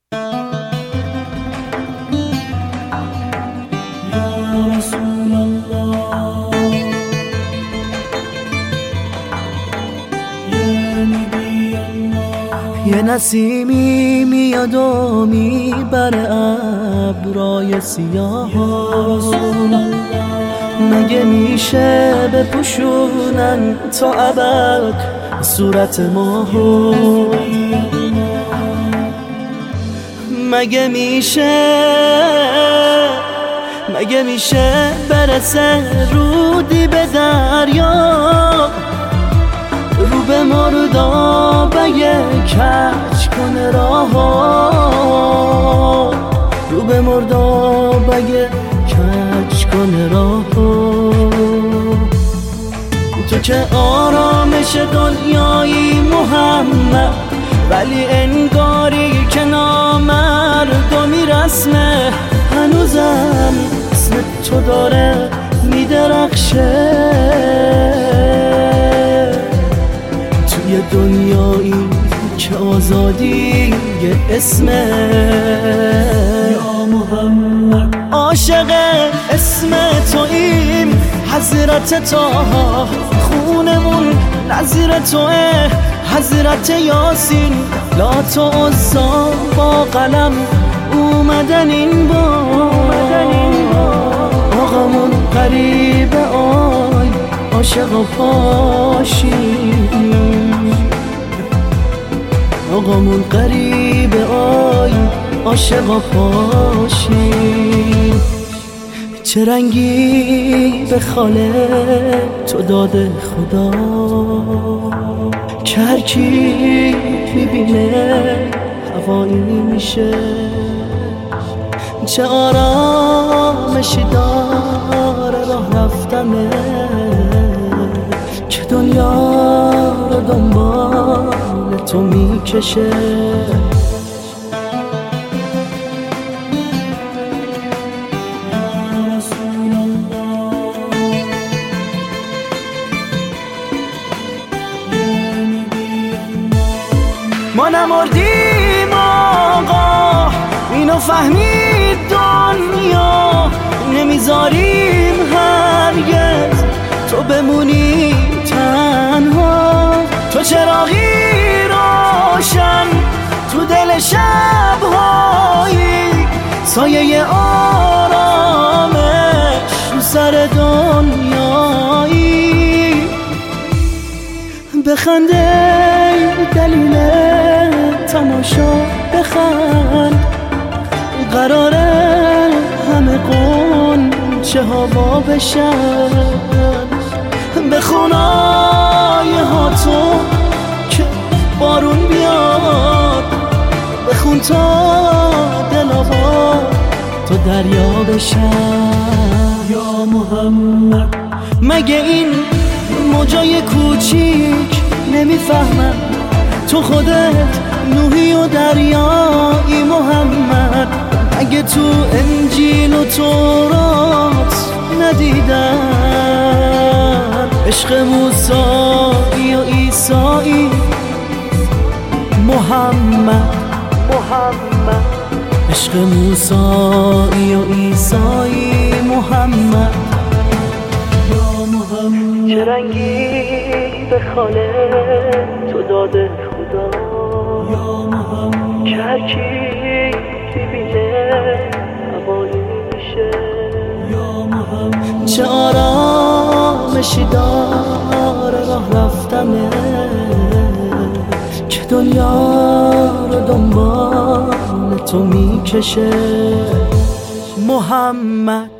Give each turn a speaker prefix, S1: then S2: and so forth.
S1: یه نسیمی میاد و میبره ابرای سیاه، مگه میشه بپوشونن تا ابد صورت ماهو؟ مگه میشه برسه رودی به دریا، رو به مردابه کج کنه راهو، رو به مردابه کج کنه راهو. تو که آرامش دنیایی محمد، ولی انگاری که نامردمی رسمه، هنوزم اسم تو داره میدرخشه توی دنیایی که آزادی یه اسمه. یا محمد عاشق اسم توییم، حضرت طه خونمون نظیر توه، حضرت یاسین لات و عزا با قلم اومدن این بار. آقامون غریبه آی عاشق پاشیم، آقامون غریبه آی عاشق پاشیم. چه رنگی به خاله تو داده خدا، که هر کی میبینه هوایی میشه. چه آرامشی داره راه رفتنه، که دنیا رو دنبال تو میکشه. ما نمردیم آقا، اینو فهمید دنیا، نمیذاریم هرگز تو بمونی تنها. تو چراغی روشن تو دل شبهایی، سایه آرامش رو سر دنیایی. بخنده دلیل تماشا، بخند قراره همه غنچه ها وا بشن. به خونای ها تو که بارون بیاد، بخون تا دلها تو دریا بشن. یا محمد مگه این موجای کوچیک نمیفهمن تو خودت نوحی و دریایی محمد؟ اگه تو انجیل و تورات ندیدن عشق موسایی و عیسایی محمد؟ عشق موسایی و عیسایی محمد. یا محمد چه رنگی به خاله تو داده خدا، یا محمد که هر کی ببینه هوایی میشه. یا محمد چه آرامشی داره راه رفتنه، که دنیا رو دنبال تو میکشه. محمد